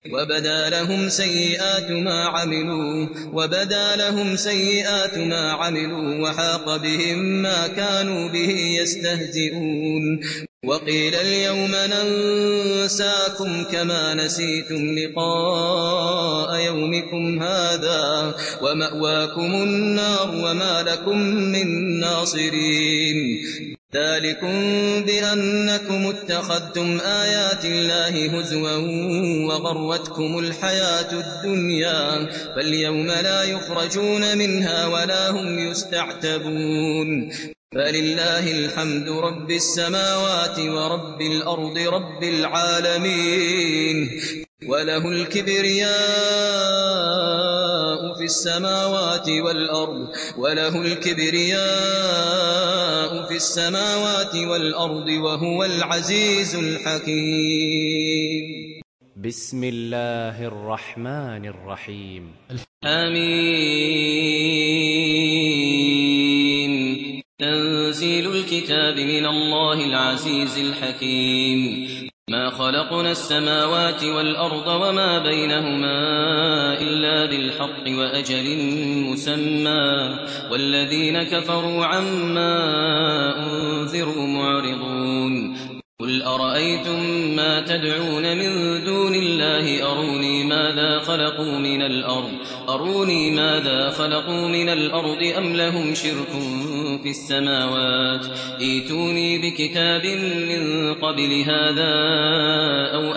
وبدا لهم سيئات ما عملوا وحاق بهم ما كانوا به يستهزئون وقيل اليوم ننساكم كما نسيتم لقاء يومكم هذا ومأواكم النار وما لكم من ناصرين ذلكم بأنكم اتخذتم آيات الله هزوا وغرتكم الحياة الدنيا فاليوم لا يخرجون منها ولا هم يستعتبون فلله الحمد رب السماوات ورب الأرض رب العالمين وله الكبرياء في السماوات والأرض وهو العزيز الحكيم. بسم الله الرحمن الرحيم. آمين. تنزيل الكتاب من الله العزيز الحكيم. ما خلقنا السماوات والأرض وما بينهما إلا بالحق وأجل مسمى والذين كفروا عما أنذروا معرضون قل أرأيتم ما تدعون من دون الله أروني ماذا خلقوا من الأرض أم لهم شرك في السماوات ائتوني بكتاب من قبل هذا أو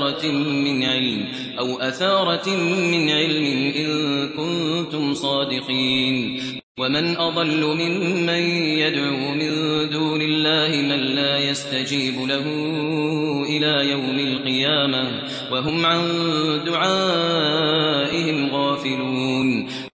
أثارة من علم إن كنتم صادقين ومن أضل ممن يدعو من دون الله من لا يستجيب له إلى يوم القيامة وهم عن دعائهم غافلون